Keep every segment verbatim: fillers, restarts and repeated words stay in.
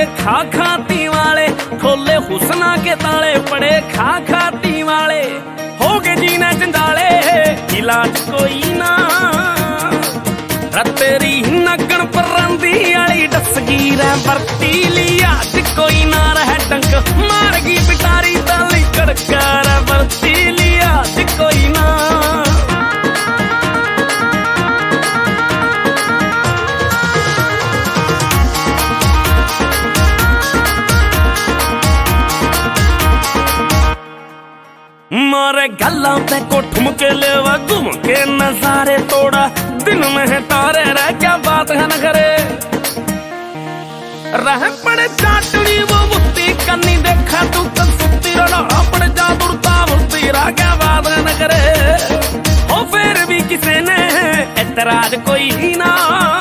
खा खाती वाले, खोले हुस्ना के ताले पड़े खा खाती वाले, हो गए जीने जंजाले इलाज कोई ना। तेरी नगन परंदी आली डसगीर बरती लिया कोई ना रह डंक मारगी पिटारी ताली कड़कार बरती लिया कोई ना। मारे गल्ला पे को ठुमके लेवा घूम के नजारे तोड़ा, दिन में है तारे रह क्या बात है न करे, रह पड़े चाटड़ी वो मुत्ती कन्नी देखा तू तो सुत्ती रहा अपने जा बुरता बुरती रह क्या बात है न करे। हो फिर भी किसी ने एतराज कोई ही ना,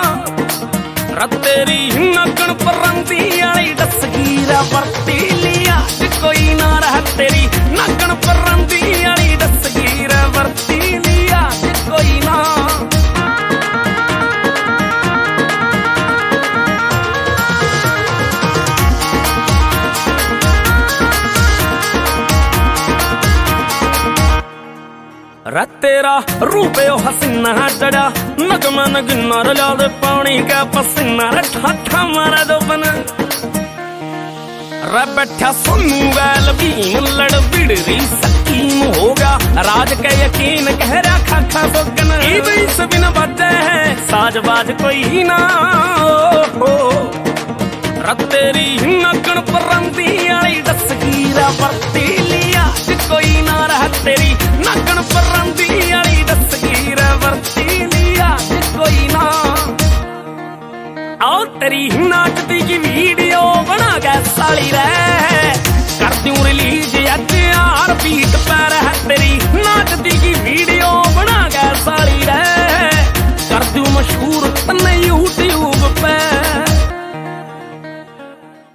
तेरी नगन परंदी आली डसगीरा बरती लिया कोई ना रह, तेरी नगन परंदी आली डसगीरा बरती लिया कोई ना। तेरा रूपे हसीना चढ़ा नगमा नगना रला दे पानी का पसीना ठाठा मारा दो बन रे बैठा सुनू वैल भीम लड़ बिड़री सकीम होगा राज के यकीन कह रहा खा खा सोकन इस बिन बजे है साज बाज कोई ना। हो तेरी नगन परंदी आली डसगीरा बरती लिया कोई ना रह, तेरी नगन परंदी आली डसगीरा बरती लिया कोई ना। आओ तेरी नाचती की वीडियो बना के साली रह कर दूं रिलीज अज यार बीट पर है, तेरी नाचती की